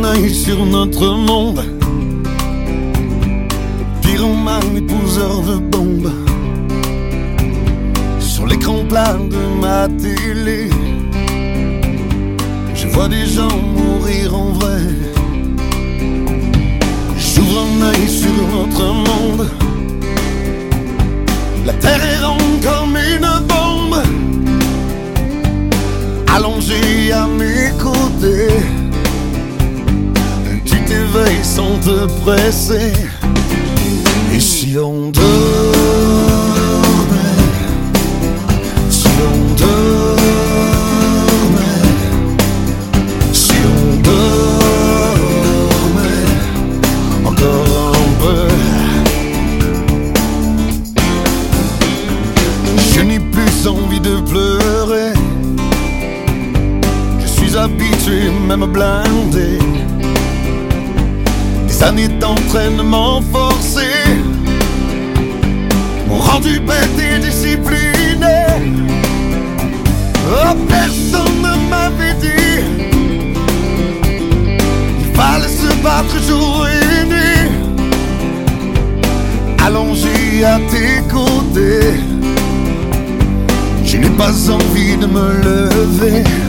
œil sur notre monde. Pyromane, épouseur de bombes. Sur l'écran plat de ma télé, je vois des gens mourir en vrai. J'ouvre un œil sur notre monde. La terre est ronde comme une bombe, allongée à mes côtés. Tu t'éveilles sans te presser. Et si on dormait, si on dormait, si on dormait encore un peu. Je n'ai plus envie de pleurer. Je suis habitué, même blindé. Des années d'entraînement forcé m'ont rendu bête et discipliné. Oh, personne ne m'avait dit il fallait se battre jour et nuit. Allongé à tes côtés, je n'ai pas envie de me lever.